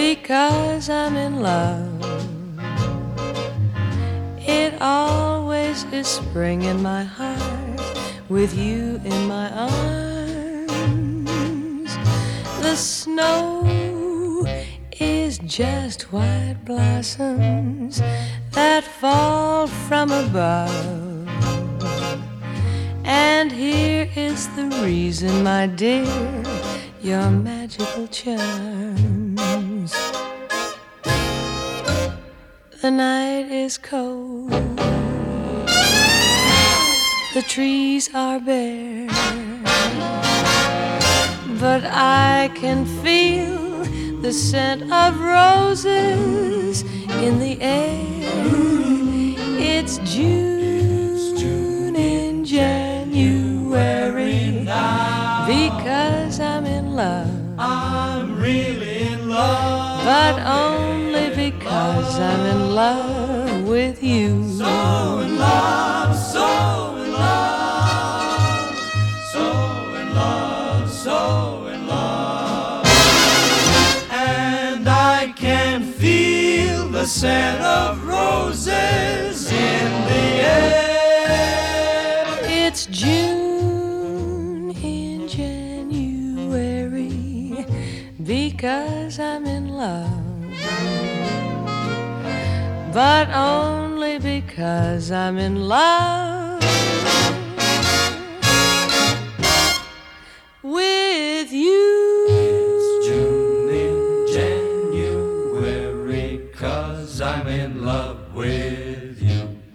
because I'm in love. It always is spring in my heart with you in my arms. The snow is just white blossoms that fall from above. And here is the reason, my dear, your magical charms. The night is cold, the trees are bare, but I can feel the scent of roses in the air. It's June in January, because I'm in love. I'm really in love, but only because I'm in love with you. So in love, so in love, so in love, so in love. And I can feel the scent of roses in the air. It's June in January, because I'm in love, but only because I'm in love with you. It's June in January, 'cause I'm in love with you.